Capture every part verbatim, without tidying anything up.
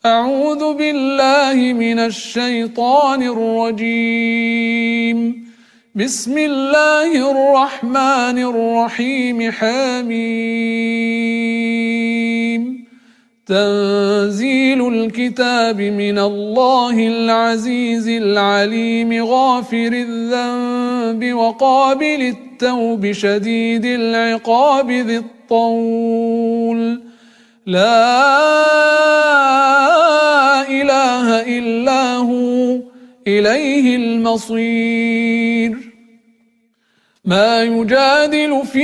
أعوذ بالله من الشيطان الرجيم. بسم الله الرحمن الرحيم. حميم. تنزيل الكتاب من الله العزيز العليم غافر الذنب وقابل التوب شديد العقاب ذي الطول لا إله إلا هو إليه المصير. ما يجادل في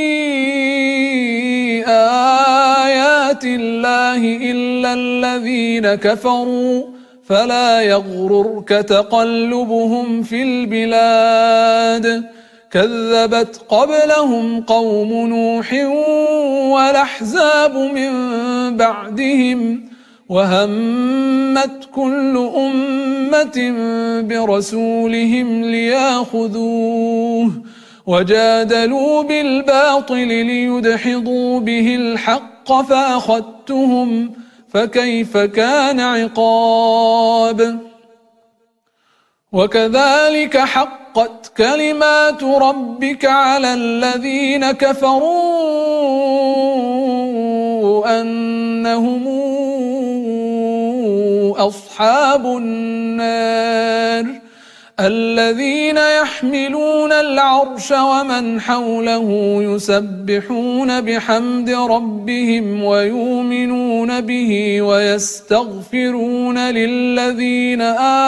آيات الله إلا الذين كفروا فلا يغررك تقلبهم في البلاد. كذبت قبلهم قوم نوح والأحزاب من بعدهم وهمت كل أمة برسولهم لياخذوه وجادلوا بالباطل ليدحضوا به الحق فأخذتهم فكيف كان عقاب. وكذلك حقت كلمات ربك على الذين كفروا أنهم أصحاب النار الذين يحملون العرش ومن حوله يسبحون بحمد ربهم ويؤمنون به ويستغفرون للذين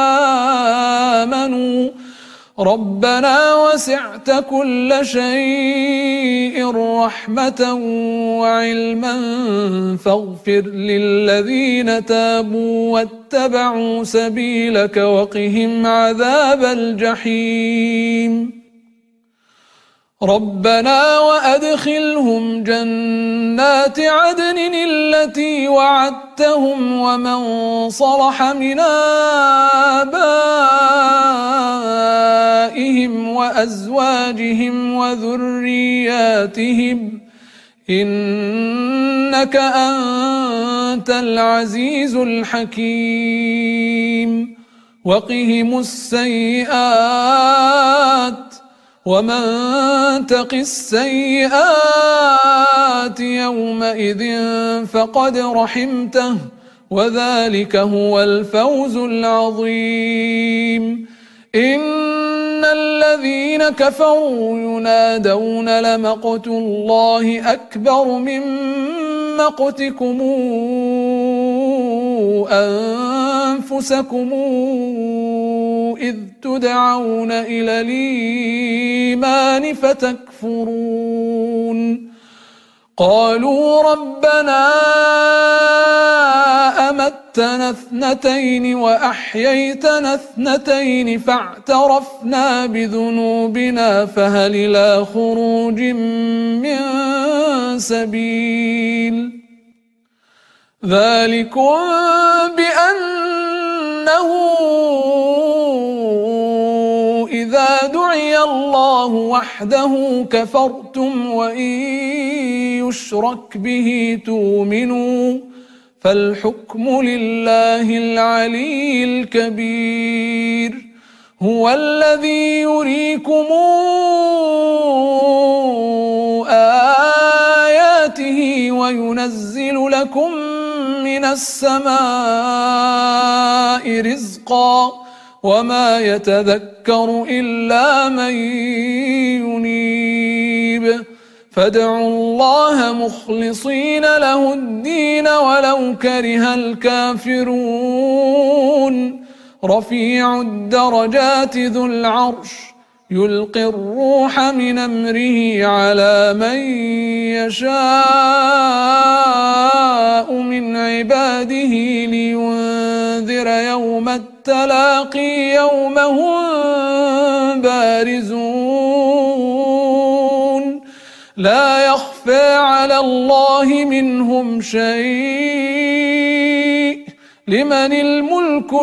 آمنوا ربنا وسعت كل شيء رحمة وعلما فاغفر للذين تابوا واتبعوا سبيلك وقهم عذاب الجحيم. ربنا وأدخلهم جنات عدن التي وعدتهم ومن صلح من آبائهم وأزواجهم وذرياتهم إنك أنت العزيز الحكيم. وقهم السيئات ومن تق السيئات يومئذ فقد رحمته وذلك هو الفوز العظيم. إن الذين كفروا ينادون لمقت الله أكبر من مقتكم أنفسكم إذ تدعون إلى الإيمان فتكفرون. قالوا ربنا أمتنا اثنتين وأحييتنا اثنتين فاعترفنا بذنوبنا فهل إلى خروج من سبيل. ذلكم بأنه إذا دعي الله وحده كفرتم وإن يشرك به تؤمنوا فالحكم لله العلي الكبير. هو الذي يريكم آياته وينزل لكم من السماء رزقا وما يتذكر إلا من ينيب. فادعوا الله مخلصين له الدين ولو كره الكافرون. رفيع الدرجات ذو العرش يلقي الروح من أمره على من يشاء من عباده لينذر يوم التلاقي يوم هم بارزون لا يخفى على الله منهم شيء. لمن الملك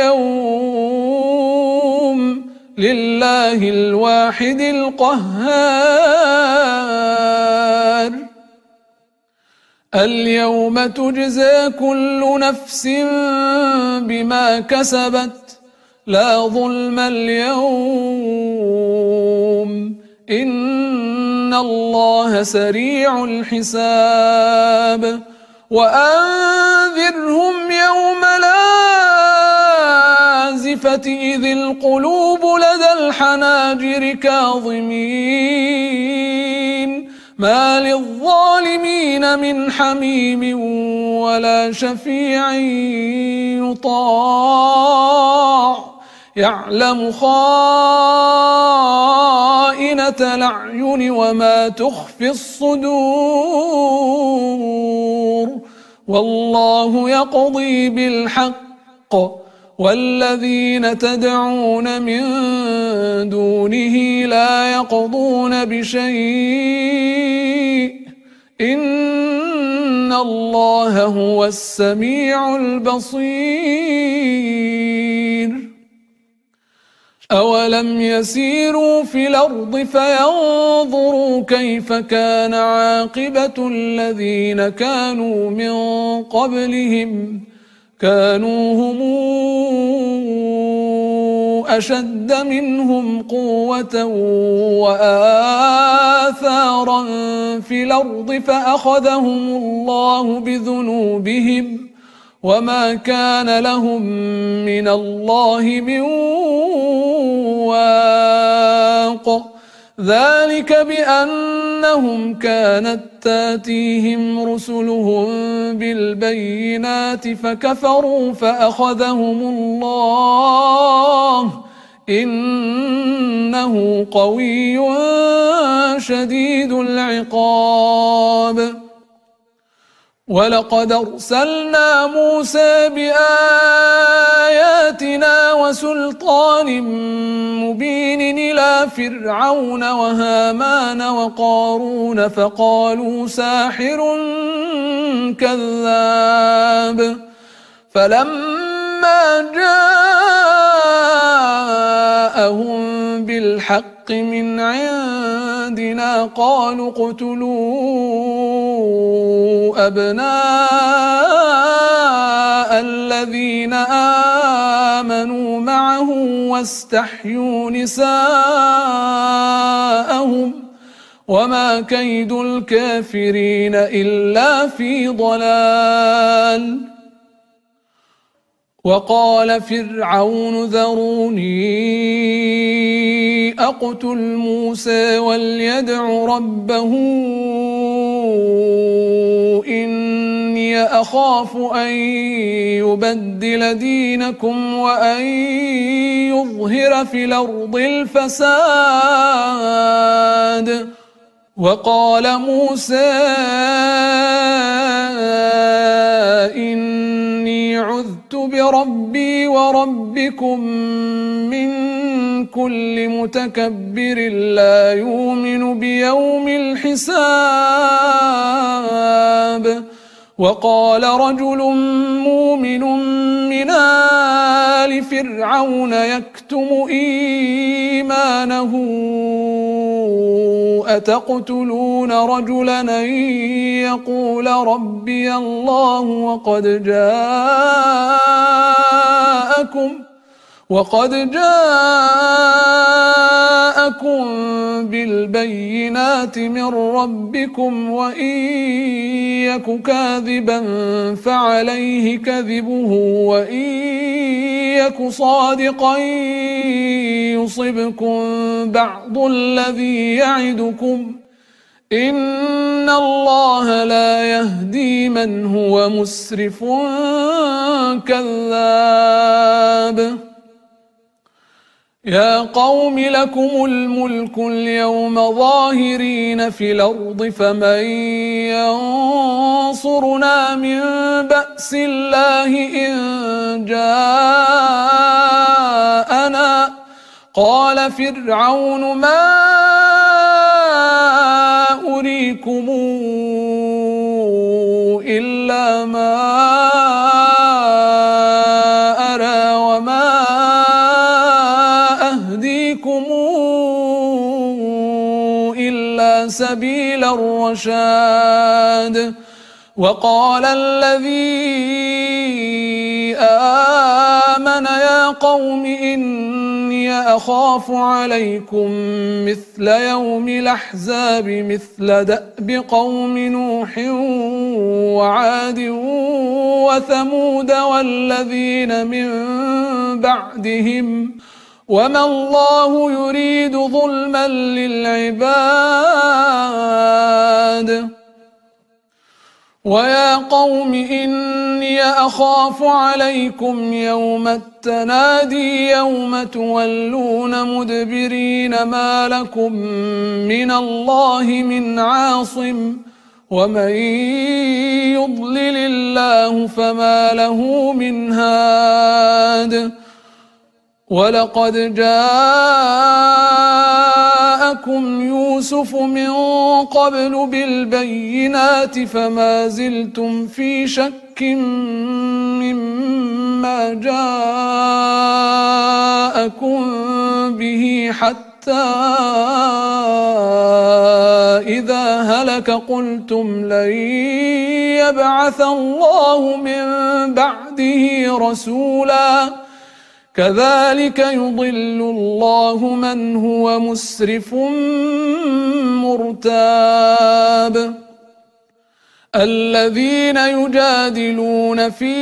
اليوم لله الواحد القهار. اليوم تجزى كل نفس بما كسبت لا ظلم اليوم إن الله سريع الحساب وأنذرهم يوم الآزفة إذ القلوب لدى الحناجر كاظمين ما للظالمين من حميم ولا شفيع يطاع يعلم خائنة الأعين وما تخفي الصدور والله يقضي بالحق والذين تدعون من دونه لا يقضون بشيء إن الله هو السميع البصير أولم يسيروا في الأرض فينظروا كيف كان عاقبة الذين كانوا من قبلهم كانوا هم أشد منهم قوة وآثارا في الأرض فأخذهم الله بذنوبهم وما كان لهم من الله من واق ذلك بأنهم كانت تاتيهم رسلهم بالبينات فكفروا فأخذهم الله إنه قوي شديد العقاب ولقد أرسلنا موسى بآياتنا وسلطان مبين إلى فرعون وهامان وقارون فقالوا ساحر كذاب فلما جاءهم بالحق من عندنا قالوا اقتلوا أبناء الذين آمنوا معه واستحيوا نساءهم وما كيد الكافرين إلا في ضلال وقال فرعون ذروني أقتل موسى وليدع ربه إني أخاف أن يبدل دينكم وأن يظهر في الأرض الفساد وقال موسى إني عذت بربي وربكم من كل متكبر لا يؤمن بيوم الحساب وقال رجل مؤمن من آل فرعون يكتم إيمانه أتقتلون رجلا أن يقول ربي الله وقد جاءكم وقد جاءكم بالبينات من ربكم وإن يك كاذبا فعليه كذبه وإن يك صادقا يصبكم بعض الذي يعدكم إن الله لا يهدي من هو مسرف كذاب يا قوم لكم الملك اليوم ظاهرين في الأرض فمن ينصرنا من بأس الله إن جاءنا قال فرعون ما أريكم إلا ما أرى وما أهديكم إلا سبيل الرشاد وقال الذي آمن يا قوم إني أخاف عليكم مثل يوم الأحزاب مثل دأب قوم نوح وعاد وثمود والذين من بعدهم وما الله يريد ظلما للعباد ويا قوم إني أخاف عليكم يوم التنادي يوم تولون مدبرين ما لكم من الله من عاصم ومن يضلل الله فما له من هاد ولقد جاءكم يوسف من قبل بالبينات فما زلتم في شك مما جاءكم به حتى إذا هلك قلتم لن يبعث الله من بعده رسولا كذلك يضل الله من هو مسرف مرتاب الذين يجادلون في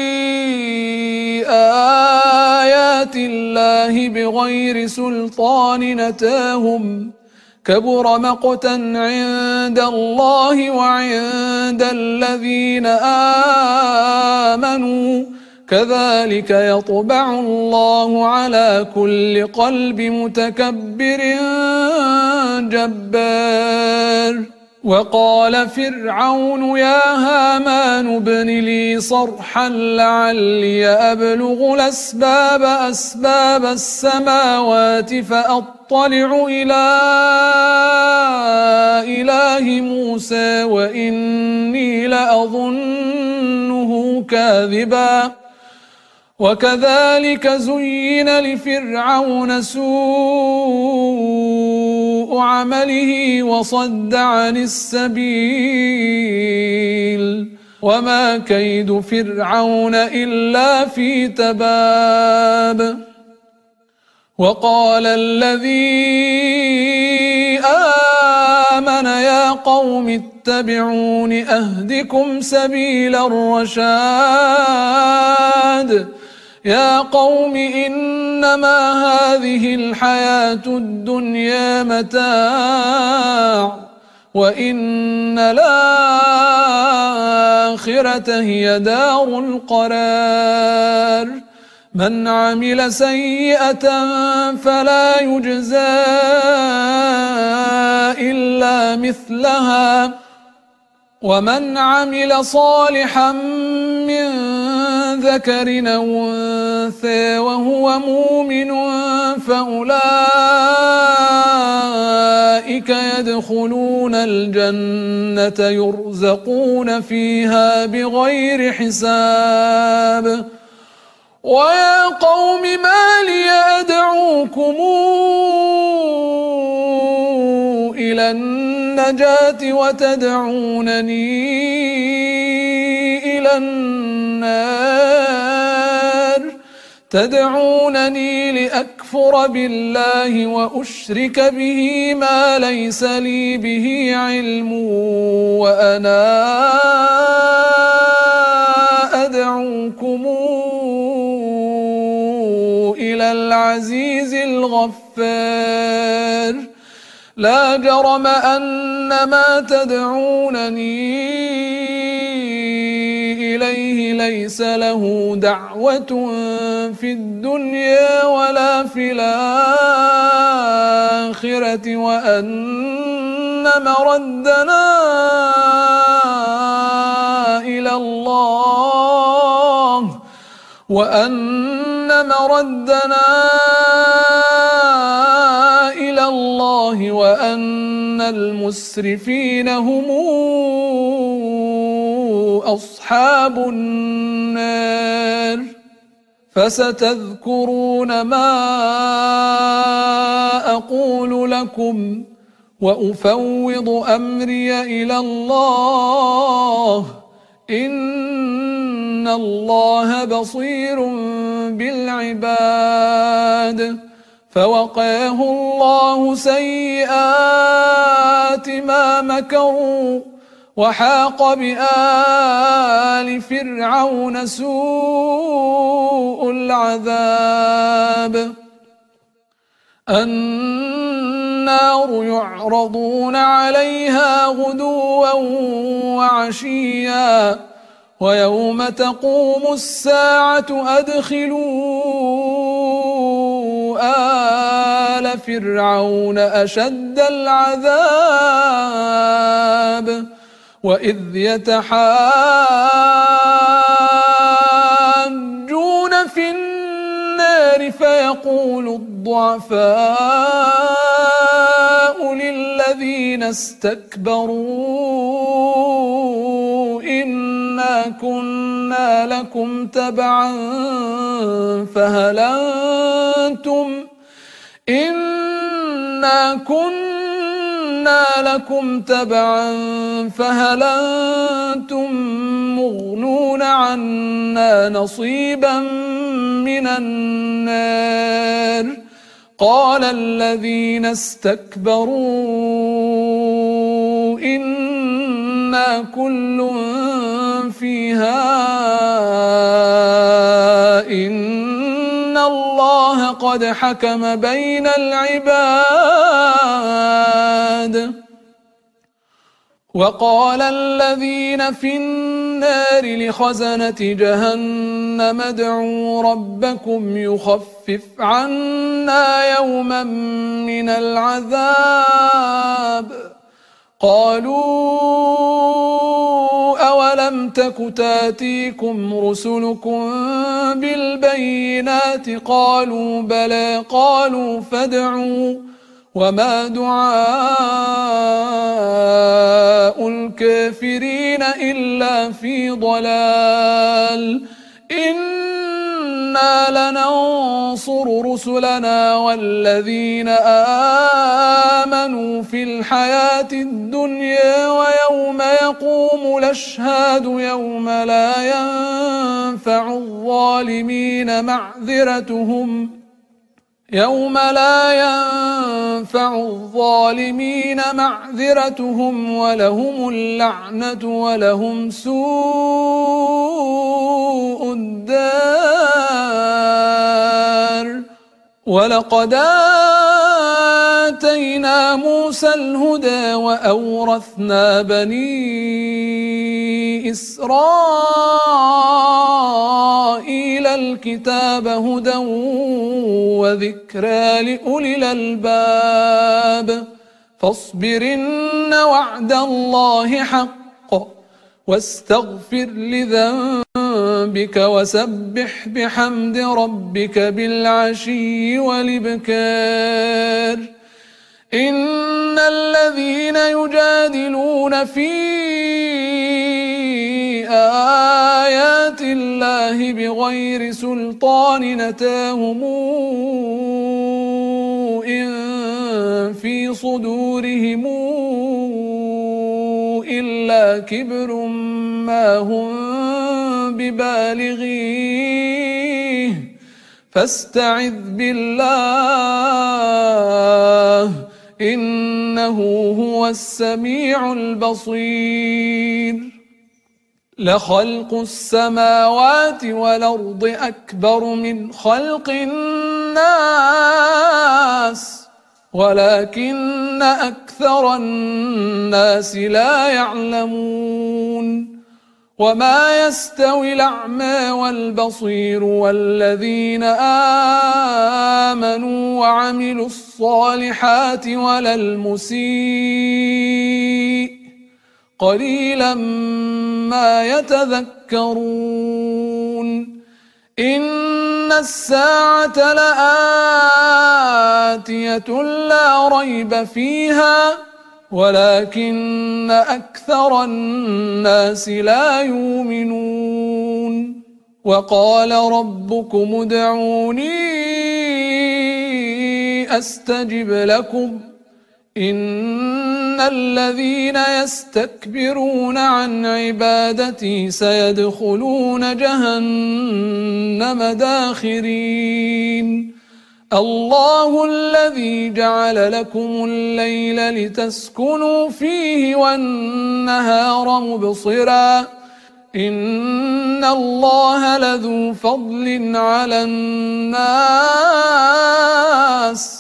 آيات الله بغير سلطان أتاهم كبر مقتا عند الله وعند الذين آمنوا كذلك يطبع الله على كل قلب متكبر جبار وقال فرعون يا هامان ابن لي صرحا لعلي أبلغ الأسباب أسباب السماوات فأطلع إلى إله موسى وإني لأظنه كاذبا وكذلك زين لفرعون سوء عمله وصد عن السبيل وما كيد فرعون إلا في تباب وقال الذي آمن يا قوم اتبعون أهدكم سبيل الرشاد يا قوم إنما هذه الحياة الدنيا متاع وإن الآخرة هي دار القرار من عمل سيئة فلا يجزى إلا مثلها ومن عمل صالحا من ذكر أو أنثى وهو مؤمن فأولئك يدخلون الجنة يرزقون فيها بغير حساب ويا قوم ما لي أدعوكم إلى النجاة وتدعونني إلى النار تدعونني لأكفر بالله وأشرك به ما ليس لي به علم وأنا أدعوكم إلى العزيز الغفار لا جرم أن ما تدعونني إليه ليس له دعوة في الدنيا ولا في الآخرة وأن مردنا إلى الله وأن مردنا إلى الله وأن المسرفين هم أصحاب النار فستذكرون ما أقول لكم وأفوض أمري إلى الله إن الله بصير بالعباد. فوقاه الله سيئات ما مكروا وحاق بآل فرعون سوء العذاب. النار يعرضون عليها غدوا وعشيا ويوم تقوم الساعة أدخلوا آل فرعون أشد العذاب. وإذ يتحاجون في النار فيقول الضعفاء للذين استكبروا إنا كنا لكم تبعا فهل أنتم إنا كنا لكم تبعا فهل أنتم مغنون عنا نصيبا من النار. قال الذين استكبروا إنا كل فيها إن الله قد حكم بين العباد. وقال الذين في النار لخزنة جهنم ادعوا ربكم يخفف عنا يوما من العذاب. قالوا أولم تك تاتيكم رسلكم بالبينات قالوا بلى قالوا فادعوا وما دعاء الكافرين إلا في ضلال. إنا لننصر رسلنا والذين آمنوا في الحياة الدنيا ويوم يقوم الأشهاد يوم لا ينفع الظالمين معذرتهم يوم لا ينفع الظالمين معذرتهم ولهم اللعنة ولهم سوء الدار. ولقد آتينا موسى الهدى وأورثنا بني إسرائيل الكتاب هدى وذكرى لأولي الألباب. فاصبر إن وعد الله حق واستغفر لذنبك وسبح بحمد ربك بالعشي والإبكار. إن الذين يجادلون في آيات الله بغير سلطان أتاهم إن في صدورهم إلا كبر ما هم ببالغيه فاستعذ بالله إنه هو السميع البصير. لخلق السماوات والأرض أكبر من خلق الناس ولكن أكثر الناس لا يعلمون. وما يستوي الأعمى والبصير والذين آمنوا وعملوا الصالحات ولا المسيء قليلا ما يتذكرون. إن الساعة لآتية لا ريب فيها ولكن أكثر الناس لا يؤمنون. وقال ربكم ادعوني أستجب لكم إن الذين يستكبرون عن عبادتي سيدخلون جهنم داخرين الله الذي جعل لكم الليل لتسكنوا فيه والنهار مبصرا إن الله لذو فضل على الناس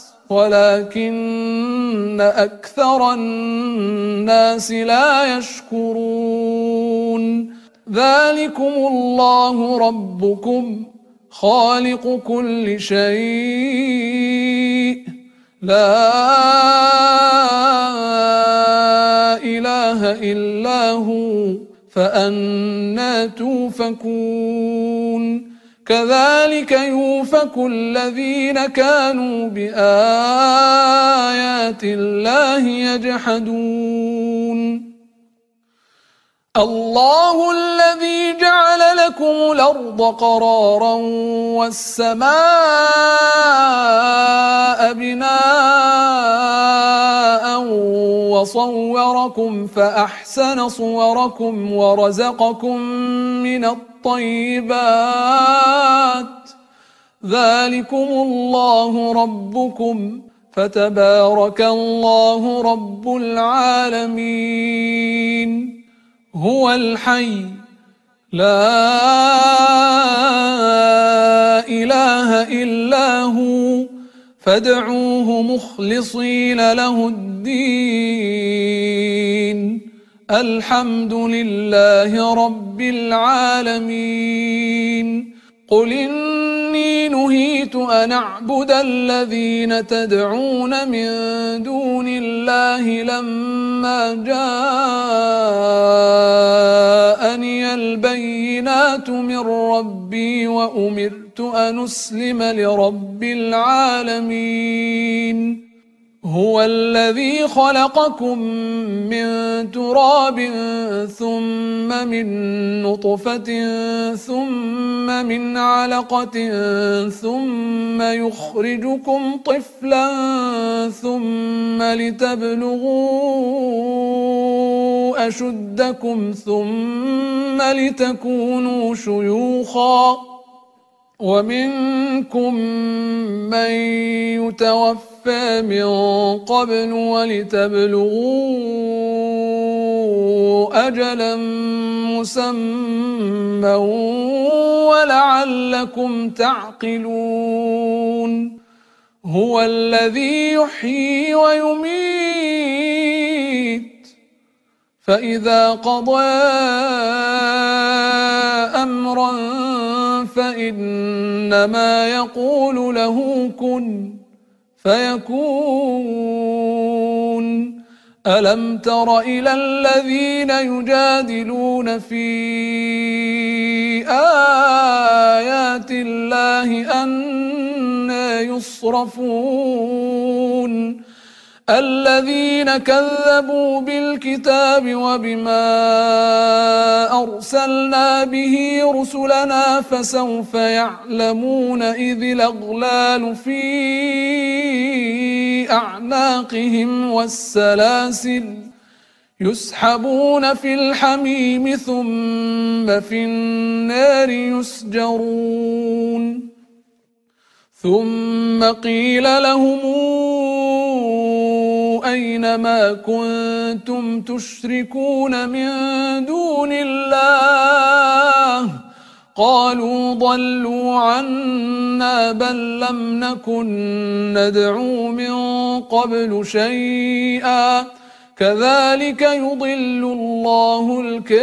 ولكن أكثر الناس لا يشكرون ذلكم الله ربكم خالق كل شيء لا إله إلا هو فأنى توفكون كذلك يوفك الذين كانوا بآيات الله يجحدون الله الذي جعل لكم الأرض قرارا والسماء بناء وصوركم فأحسن صوركم ورزقكم من الطيبات ذلكم الله ربكم فتبارك الله رب العالمين هو الحي لا إله إلا هو فادعوه مخلصين له الدين الحمد لله رب العالمين قل إني نهيت أن أعبد الذين تدعون من دون الله لما جاءني البينات من ربي وأمرت أن أسلم لرب العالمين هو الذي خلقكم من تراب ثم من نطفة ثم من علقة ثم يخرجكم طفلا ثم لتبلغوا أشدكم ثم لتكونوا شيوخا ومنكم من يتوفى من قبل ولتبلغوا أجلا مسمى ولعلكم تعقلون هو الذي يحيي ويميت فإذا قضى أمرا فإنما يقول له كن فيكون ألم تر إلى الذين يجادلون في آيات الله أنى يصرفون الذين كذبوا بالكتاب وبما أرسلنا به رسلنا فسوف يعلمون إذ الأغلال في أعناقهم والسلاسل يسحبون في الحميم ثم في النار يسجرون ثم قيل لهم أين ما كنتم تشركون من دون الله قالوا ضلوا عنا بل لم نكن ندعو من قبل شيئا كذلك يضل الله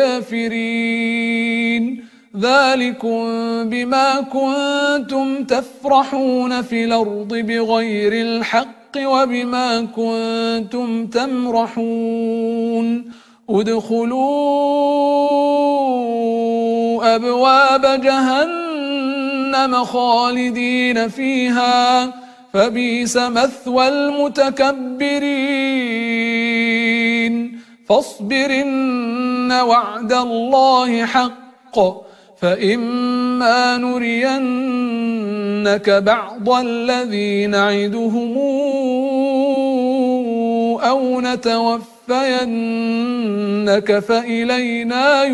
الكافرين ذلكم بما كنتم تفرحون في الأرض بغير الحق وبما كنتم تمرحون ادخلوا أبواب جهنم خالدين فيها فبئس مثوى المتكبرين فاصبر إن وعد الله حق فإما نرينك بعض الذي نعدهم أو نتوفى لنتوفينك فإلينا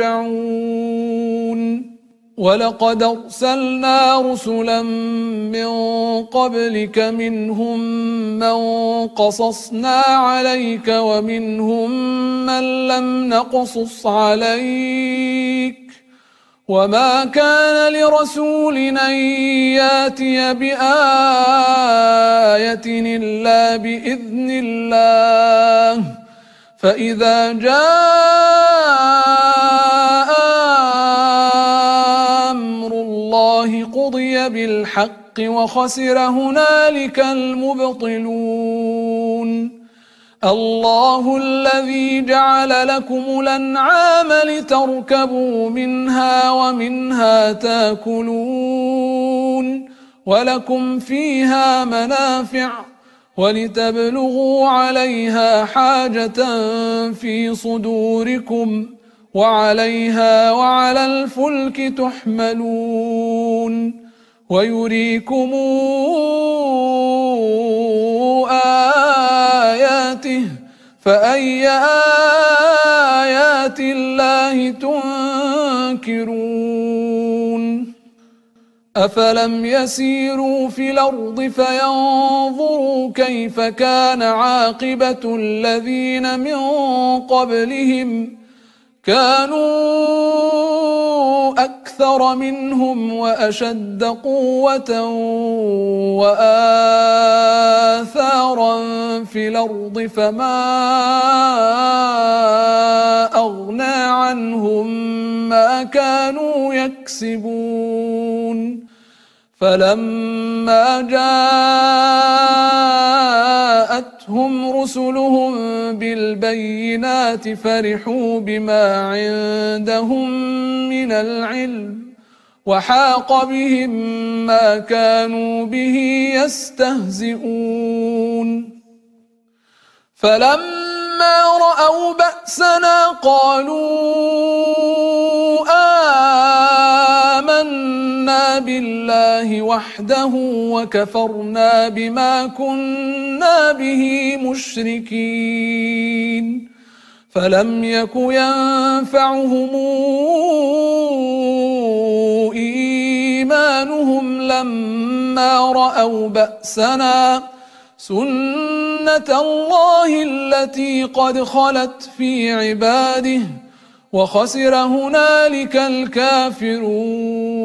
يرجعون ولقد أرسلنا رسلا من قبلك منهم من قصصنا عليك ومنهم من لم نقصص عليك وما كان لرسول أن ياتي بآية إلا بإذن الله فإذا جاء أمر الله قضي بالحق وخسر هنالك المبطلون الله الذي جعل لكم الأنعام لتركبوا منها ومنها تاكلون ولكم فيها منافع ولتبلغوا عليها حاجة في صدوركم وعليها وعلى الفلك تحملون ويريكم آياته فأي آيات الله تنكرون أفلم يسيروا في الأرض فينظروا كيف كان عاقبة الذين من قبلهم كانوا أكثر منهم وأشد قوة وآثارا في الأرض فما أغنى عنهم ما كانوا يكسبون فلما جاءتهم رسلهم بالبينات فرحوا بما عندهم من العلم وحاق بهم ما كانوا به يستهزئون فلما رأوا بأسنا قالوا آمنا بالله وحده وكفرنا بما كنا به مشركين فلم يك ينفعهم إيمانهم لما رأوا بأسنا سنة الله التي قد خلت في عباده وخسر هنالك الكافرون